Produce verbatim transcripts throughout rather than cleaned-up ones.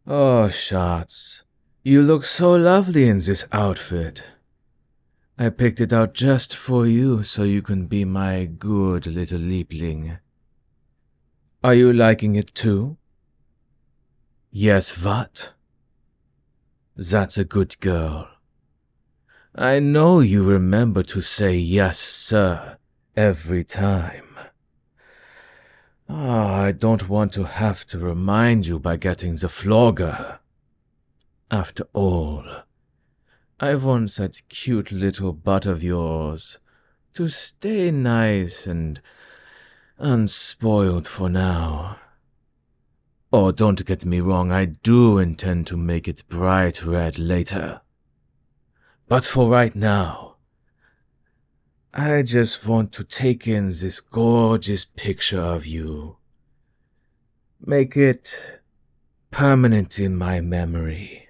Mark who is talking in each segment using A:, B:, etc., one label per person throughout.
A: Oh, Schatz, you look so lovely in this outfit. I picked it out just for you so you can be my good little Liebling. Are you liking it too? Yes, what? That's a good girl. I know you remember to say yes, sir, every time. Ah, I don't want to have to remind you by getting the flogger. After all, I want that cute little butt of yours to stay nice and unspoiled for now. Oh, don't get me wrong, I do intend to make it bright red later. But for right now, I just want to take in this gorgeous picture of you. Make it permanent in my memory.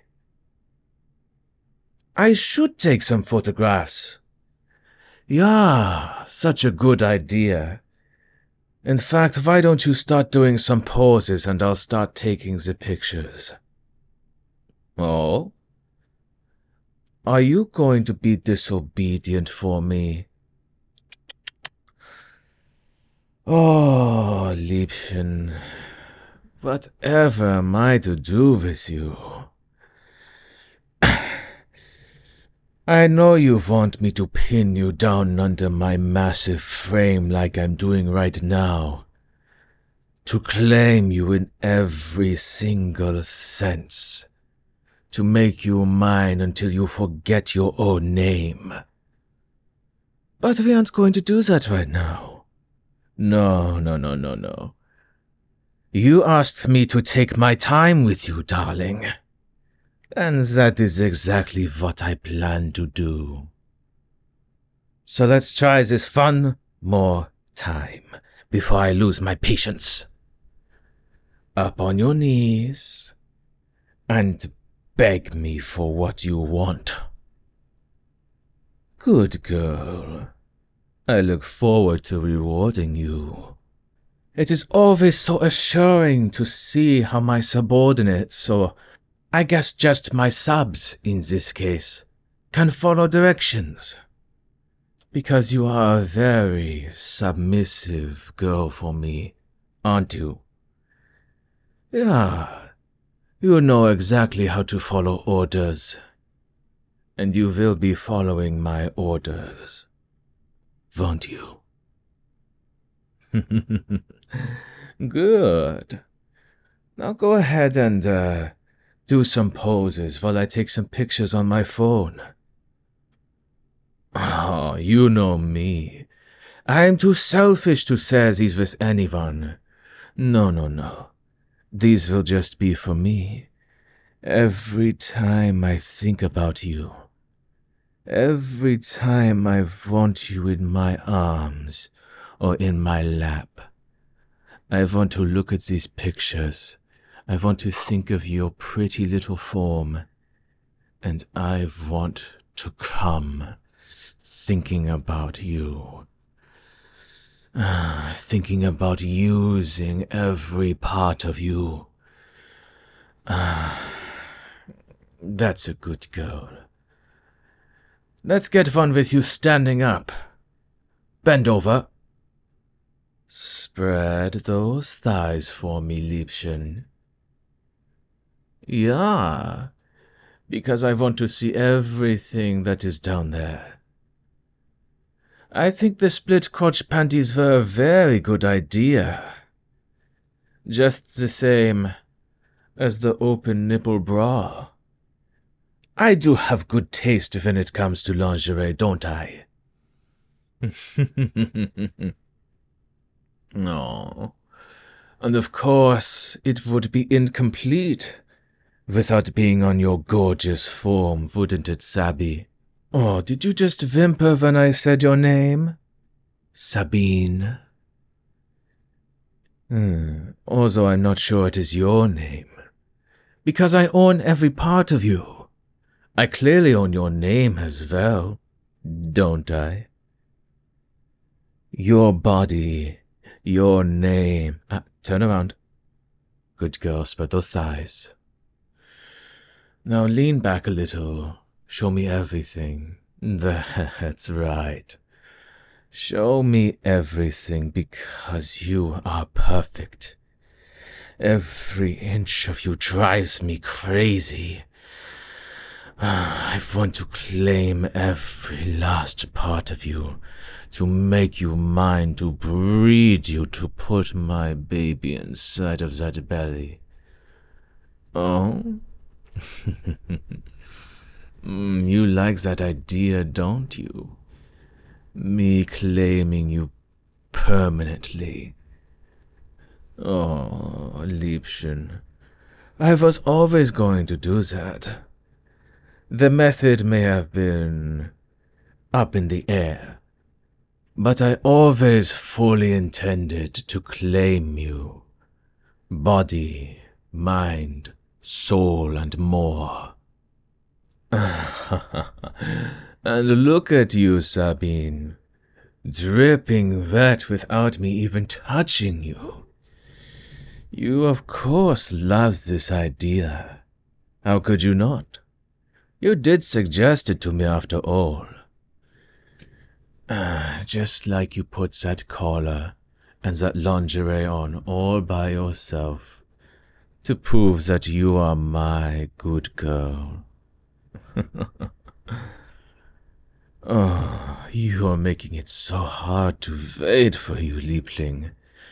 A: I should take some photographs. Yeah, such a good idea. In fact, why don't you start doing some poses and I'll start taking the pictures? Oh? Are you going to be disobedient for me? Oh, Liebchen, whatever am I to do with you? I know you want me to pin you down under my massive frame like I'm doing right now, to claim you in every single sense, to make you mine until you forget your own name. But we aren't going to do that right now. No, no, no, no, no. You asked me to take my time with you, darling. And that is exactly what I plan to do. So let's try this one more time before I lose my patience. Up on your knees and beg me for what you want. Good girl. I look forward to rewarding you. It is always so assuring to see how my subordinates, or I guess just my subs in this case, can follow directions. Because you are a very submissive girl for me, aren't you? Yeah, you know exactly how to follow orders. And you will be following my orders, won't you? Good. Now go ahead and, uh, do some poses while I take some pictures on my phone. Oh, you know me. I'm too selfish to share these with anyone. No, no, no. These will just be for me. Every time I think about you. Every time I want you in my arms or in my lap. I want to look at these pictures. I want to think of your pretty little form. And I want to come thinking about you. Ah, thinking about using every part of you. Ah, that's a good girl. Let's get one with you standing up. Bend over. Spread those thighs for me, Liebchen. Yeah, because I want to see everything that is down there. I think the split crotch panties were a very good idea. Just the same as the open nipple bra. I do have good taste when it comes to lingerie, don't I? No. And of course, it would be incomplete without being on your gorgeous form, wouldn't it, Sabi? Oh, did you just whimper when I said your name? Sabine. Hmm. Although I'm not sure it is your name. Because I own every part of you. I clearly own your name as well, don't I? Your body, your name. Ah, turn around. Good girl, spread those thighs. Now lean back a little. Show me everything. That's right. Show me everything, because you are perfect. Every inch of you drives me crazy. I want to claim every last part of you, to make you mine, to breed you, to put my baby inside of that belly. Oh? mm, you like that idea, don't you? Me claiming you permanently. Oh, Liebchen, I was always going to do that. The method may have been up in the air, but I always fully intended to claim you. Body, mind, soul, and more. And look at you, Sabine, dripping wet without me even touching you. You, of course, love this idea. How could you not? You did suggest it to me after all. Uh, just like you put that collar and that lingerie on all by yourself to prove that you are my good girl. Oh, you are making it so hard to wait for you, Liebling.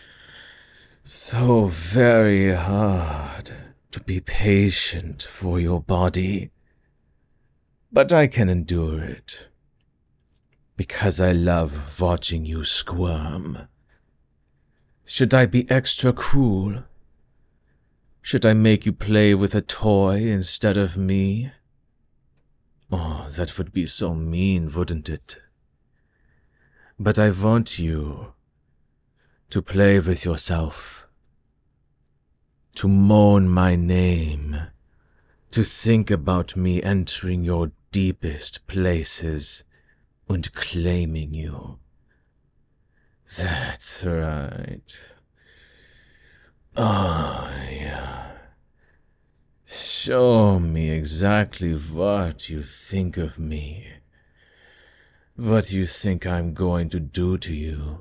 A: So very hard to be patient for your body. But I can endure it, because I love watching you squirm. Should I be extra cruel? Should I make you play with a toy instead of me? Oh, that would be so mean, wouldn't it? But I want you to play with yourself, to moan my name, to think about me entering your deepest places and claiming you. That's right. Oh, yeah. Show me exactly what you think of me. What you think I'm going to do to you.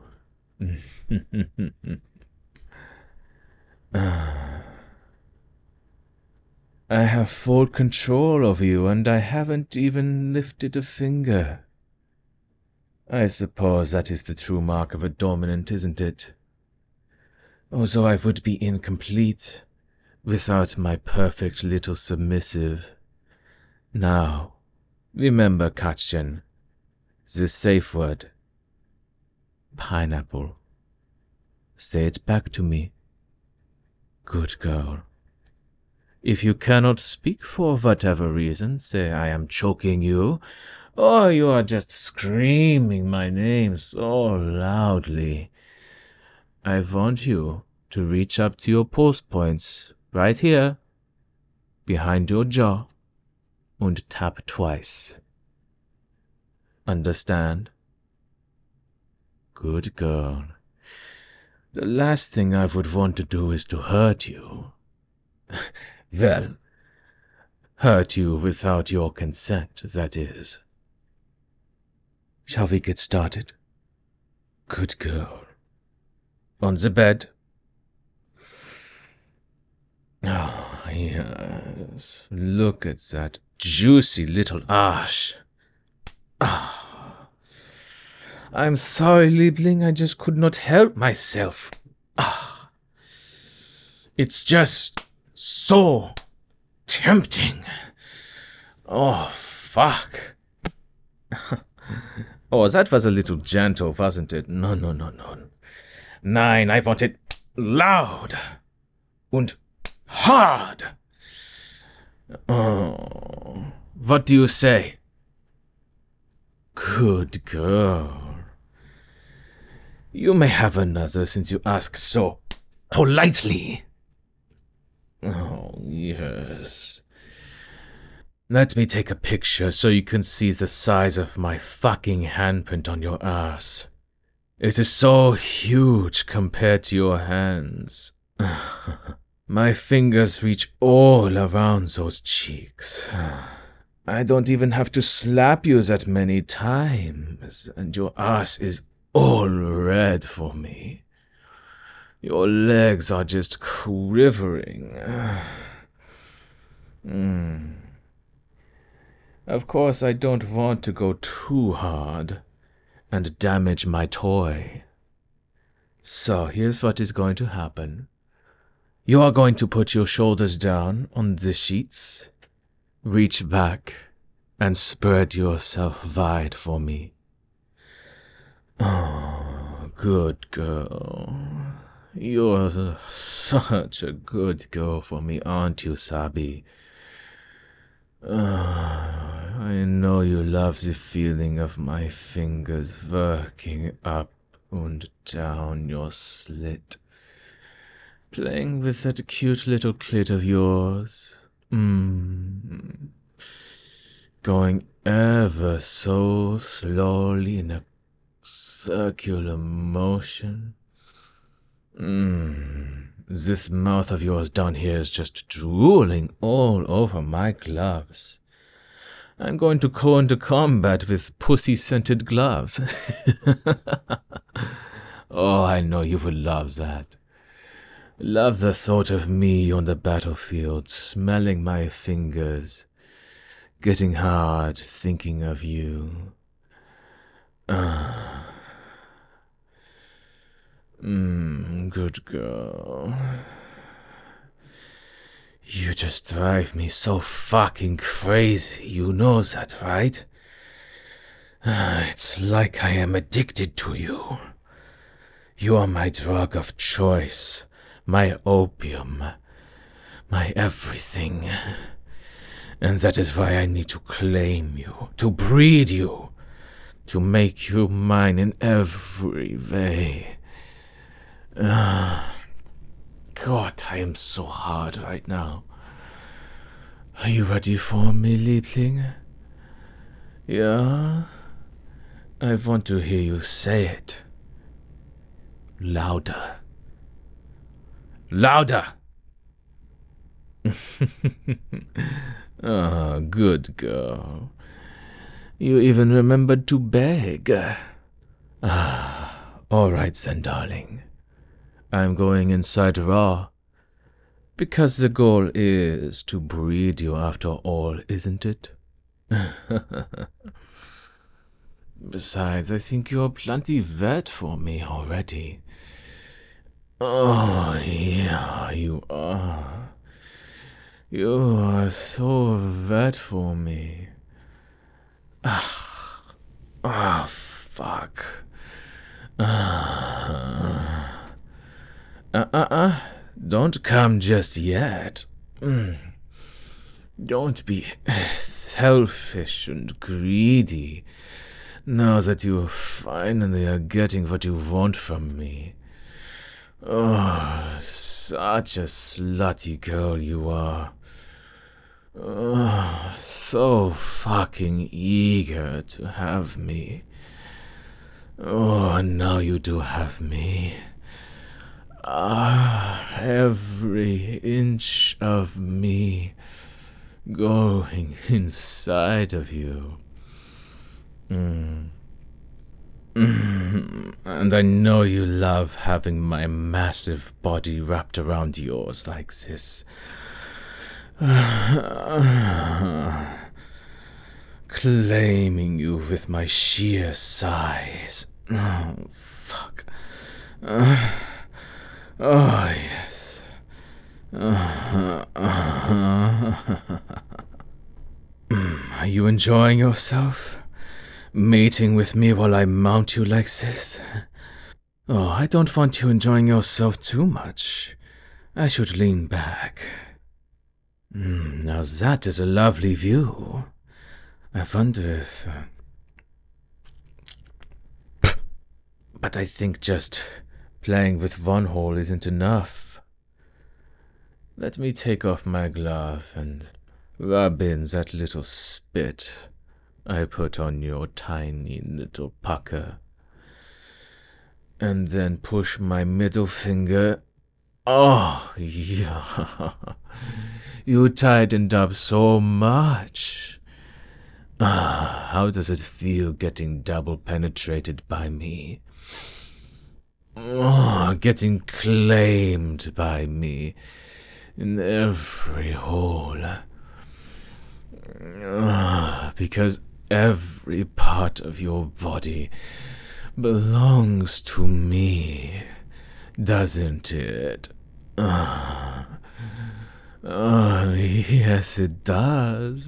A: I have full control over you, and I haven't even lifted a finger. I suppose that is the true mark of a dominant, isn't it? Although I would be incomplete without my perfect little submissive. Now, remember, Katchen, the safe word. Pineapple. Say it back to me. Good girl. If you cannot speak for whatever reason, say I am choking you, or you are just screaming my name so loudly, I want you to reach up to your pulse points right here, behind your jaw, and tap twice. Understand? Good girl. The last thing I would want to do is to hurt you. Well, hurt you without your consent, that is. Shall we get started? Good girl. On the bed. Oh, yes. Look at that juicy little ash. Ah. I'm sorry, Liebling, I just could not help myself. Ah. It's just so tempting. Oh, fuck. Oh, that was a little gentle, wasn't it? No, no, no, no. Nein, I want it loud and hard. Oh, what do you say? Good girl. You may have another since you ask so politely. Oh, yes. Let me take a picture so you can see the size of my fucking handprint on your ass. It is so huge compared to your hands. My fingers reach all around those cheeks. I don't even have to slap you that many times, and your ass is all red for me. Your legs are just quivering. mm. Of course, I don't want to go too hard and damage my toy. So here's what is going to happen. You are going to put your shoulders down on the sheets, reach back, and spread yourself wide for me. Oh, good girl. You're such a good girl for me, aren't you, Sabi? Uh, I know you love the feeling of my fingers working up and down your slit, playing with that cute little clit of yours. Mmm. Going ever so slowly in a circular motion. Mmm. This mouth of yours down here is just drooling all over my gloves. I'm going to go into combat with pussy-scented gloves. Oh, I know you would love that. Love the thought of me on the battlefield, smelling my fingers, getting hard thinking of you. Ah. Mmm, good girl. You just drive me so fucking crazy, you know that, right? It's like I am addicted to you. You are my drug of choice, my opium, my everything. And that is why I need to claim you, to breed you, to make you mine in every way. Uh, God, I am so hard right now. Are you ready for me, Liebling? Yeah? I want to hear you say it. Louder. Louder! Ah, good girl. You even remembered to beg. Ah, all right then, darling. I'm going inside raw, because the goal is to breed you after all, isn't it? Besides, I think you're plenty wet for me already. Oh, yeah, you are. You are so wet for me. Ah, ah, fuck. Ah. Uh-uh-uh. Don't come just yet. Mm. Don't be selfish and greedy now that you finally are getting what you want from me. Oh, such a slutty girl you are. Oh, so fucking eager to have me. Oh, now you do have me. Ah, every inch of me going inside of you. Mm. Mm. And I know you love having my massive body wrapped around yours like this. Claiming you with my sheer size. Oh, fuck. Uh, oh, yes. Uh, uh, Are you enjoying yourself? Mating with me while I mount you like this? Oh, I don't want you enjoying yourself too much. I should lean back. Mm, now that is a lovely view. I wonder if... Uh... But I think just playing with one hole isn't enough. Let me take off my glove and rub in that little spit I put on your tiny little pucker. And then push my middle finger Oh, yeah. You tightened up so much. Ah, how does it feel getting double penetrated by me? Oh, getting claimed by me in every hole. Ah, because every part of your body belongs to me, doesn't it? Ah, oh, yes, it does.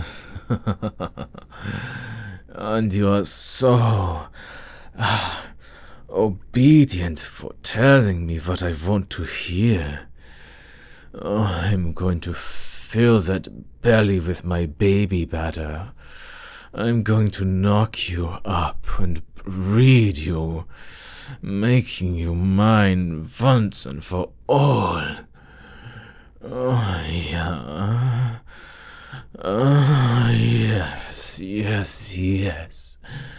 A: And you are so ah, obedient for telling me what I want to hear. Oh, I'm going to fill that belly with my baby batter. I'm going to knock you up and breed you, making you mine once and for all. Oh, yeah. Oh, yes, yes, yes.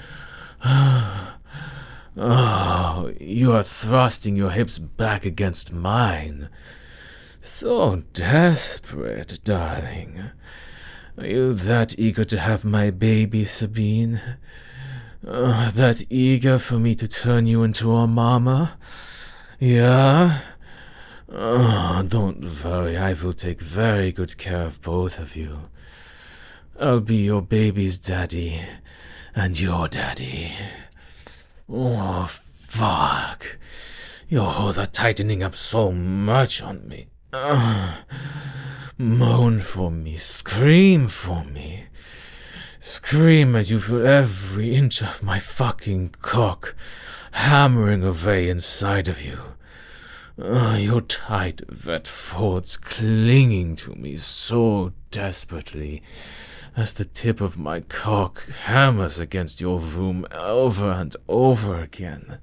A: Oh, you are thrusting your hips back against mine. So desperate, darling. Are you that eager to have my baby, Sabine? Uh, that eager for me to turn you into a mama? Yeah? Oh, don't worry, I will take very good care of both of you. I'll be your baby's daddy, and your daddy. Oh, fuck. Your holes are tightening up so much on me. Uh, moan for me, scream for me. Scream as you feel every inch of my fucking cock hammering away inside of you. Uh, your tight, wet folds clinging to me so desperately as the tip of my cock hammers against your womb over and over again.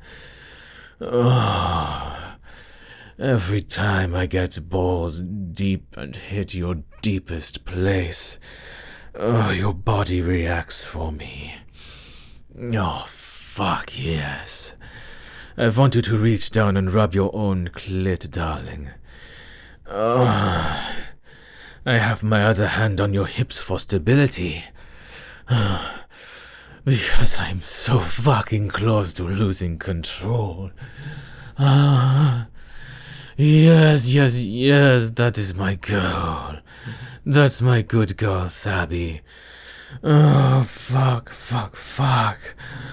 A: Oh, every time I get balls deep and hit your deepest place, oh, your body reacts for me. Oh, fuck yes. I want you to reach down and rub your own clit, darling. Oh, I have my other hand on your hips for stability. Oh, because I'm so fucking close to losing control. Ah, yes, yes, yes, that is my girl. That's my good girl, Sabby. Oh, fuck, fuck, fuck.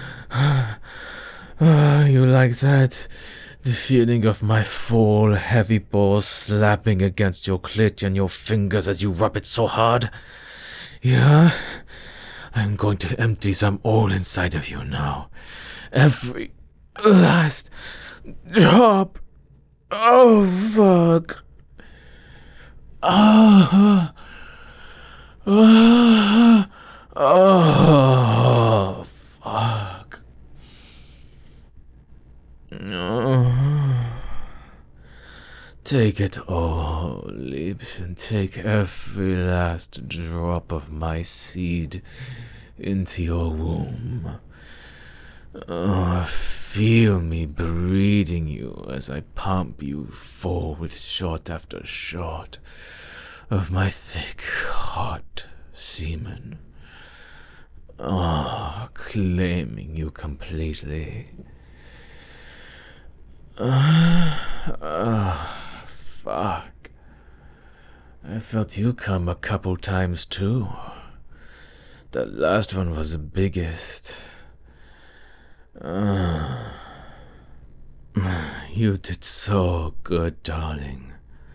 A: Ah, you like that? The feeling of my full, heavy balls slapping against your clit and your fingers as you rub it so hard? Yeah? I'm going to empty some all inside of you now. Every last drop. Oh, fuck. Ah. Ah. Oh, fuck. Oh. Take it all, Liebchen. Take every last drop of my seed into your womb. Oh, feel me breeding you as I pump you full with shot after shot of my thick, hot semen. Oh, claiming you completely. Ah, uh, uh, fuck. I felt you come a couple times too. That last one was the biggest. Uh, you did so good, darling.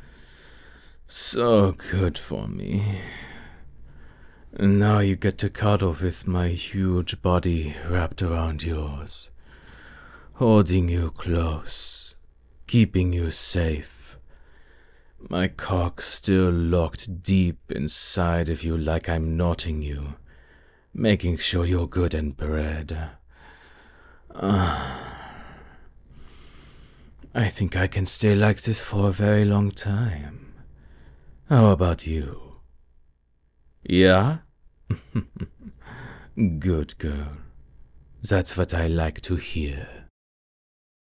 A: So good for me. And now you get to cuddle with my huge body wrapped around yours, holding you close, keeping you safe. My cock still locked deep inside of you like I'm knotting you, making sure you're good and bred. Ah. I think I can stay like this for a very long time. How about you? Yeah? Good girl. That's what I like to hear.